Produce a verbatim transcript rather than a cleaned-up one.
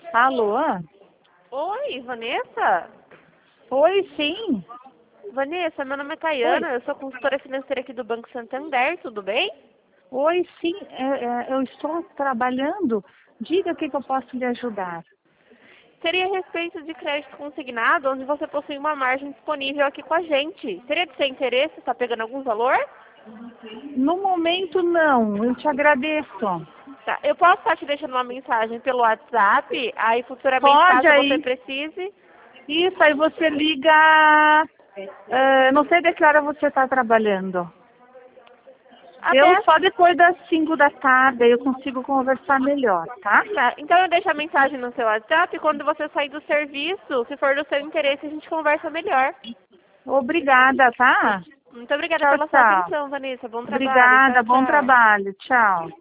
Alô? Oi, Vanessa? Oi, sim. Vanessa, meu nome é Oi. Tayana, eu sou consultora financeira aqui do Banco Santander, tudo bem? Oi, sim. É, é, eu estou trabalhando. Diga o que, que eu posso lhe ajudar. Seria a respeito de crédito consignado, onde você possui uma margem disponível aqui com a gente. Seria de seu interesse? Está pegando algum valor? No momento, não. Eu te agradeço. Tá, eu posso estar te deixando uma mensagem pelo WhatsApp, aí futuramente, Pode caso você aí. precise. Isso, aí você liga. é, não sei de que hora você está trabalhando. Eu Até. só depois das cinco da tarde aí eu consigo conversar melhor, tá? Tá, então eu deixo a mensagem no seu WhatsApp, e quando você sair do serviço, se for do seu interesse, a gente conversa melhor. Obrigada, tá? Muito obrigada Tchau, pela sua tchau. atenção, Vanessa. Bom trabalho. Tchau, Obrigada, bom tchau. trabalho. Tchau.